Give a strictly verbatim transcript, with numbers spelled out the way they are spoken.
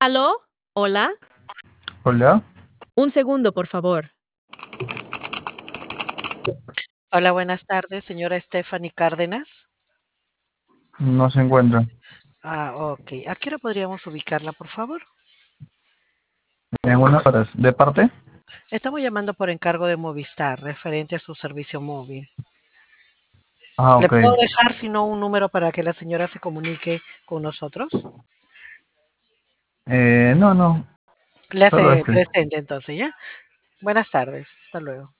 ¿Aló? ¿Hola? Hola, Un segundo, por favor. Hola, buenas tardes, señora Stephanie Cárdenas. no se encuentra. Ah, ok. ¿A qué hora podríamos ubicarla, por favor? En unas horas. ¿De parte? Estamos llamando por encargo de Movistar, referente a su servicio móvil. Ah, ¿Le ok. puedo dejar, si no, un número para que la señora se comunique con nosotros? Eh, no, no, Le solo hace este. presente entonces, ¿ya? Buenas tardes, hasta luego.